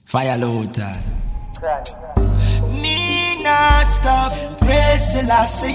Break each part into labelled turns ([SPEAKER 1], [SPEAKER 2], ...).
[SPEAKER 1] Fire Luther. Me nah stop, praise Selassie,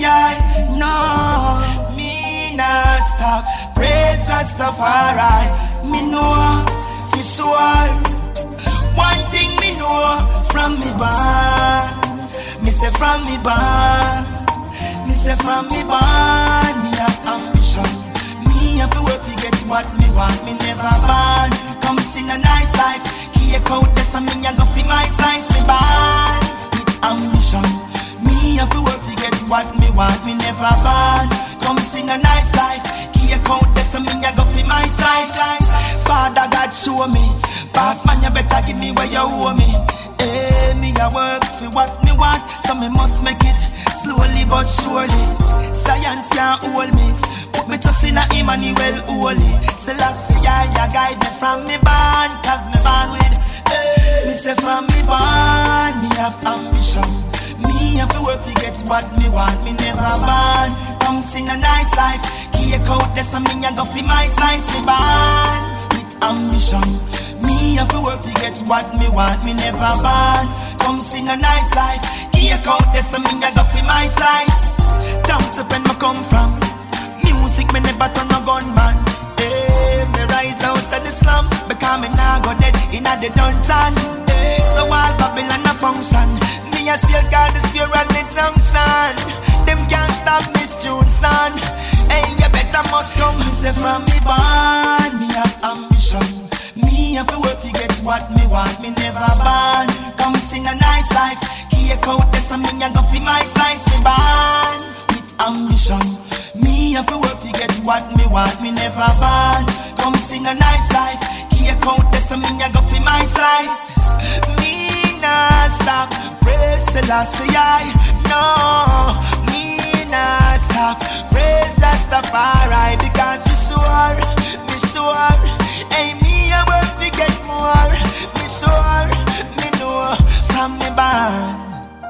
[SPEAKER 1] no. Me nah stop, praise Rastafari. Me know, for sure. One thing me know from me born. Me say from me born. Me say from me born. Me have ambition. Me have to work to get what me want. Me never born. Come sing a nice life. Kick out this and me a go fi my slice. Me born with ambition. Me have to work to get what me want. Me never born. Come sing a nice life. Kick out this and me a go fi my slice. Father God show me. Boss man you better give me where you owe me. Hey, me a work for what me want. So me must make it slowly but surely. Science can't hold me. Put me trust in a Emmanuel holy. Selassie I guide me from me born. Cause me born with me say from me born. Me have ambition. Me have to work to get what me want. Me never born. Come sing a nice life. Kick out this and me a go fi my slice. Me born with ambition. Me have to work to get what me want. Me never born. Come sing a nice life. Kick out this and me a go fi my slice. Thumbs up when me come from. Music me never turn a gunman. Hey, me rise out of the slum because me nah go dead inna the dungeon. Hey, so all Babylon a function. Me a still got the spear and the junction. Them can't stop this June son. Hey, you better must come. Me say from me born. Me have ambition. Me have to work to get what me want. Me never born. Come sing a nice life. Kick out this and me a go fi my slice. Me born with ambition. Me have to work to get what me want. Me never born. Come sing a nice life. Kick out this and me a go fi my slice. Me nah stop, praise Selassie, no. Me nah stop, praise Rastafari. Because me sure, hey, me a work to get more. Me sure, me know from me born.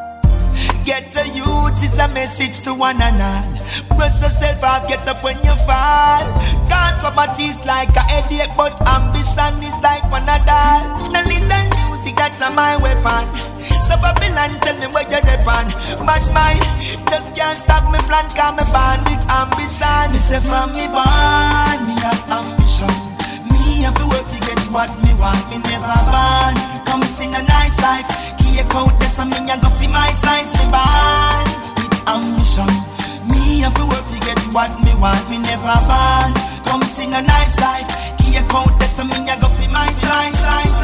[SPEAKER 1] Get a youth is a message to one another. Brush yourself up, get up when you fall. Cause poverty is like a headache, but ambition is like another. Now little music, that's my weapon. So Babylon, tell me where you're depend. But mine just can't stop me plan. Cause me born with ambition. Me say from me born, me have ambition. Me have to work to get what me want. Me never born. Come sing a nice life. Kick out this and me a go fi my slice. Me born with ambition. Me have to work to get what me want. Me never born. Come sing a nice life. Kick out this and me a go fi my slice.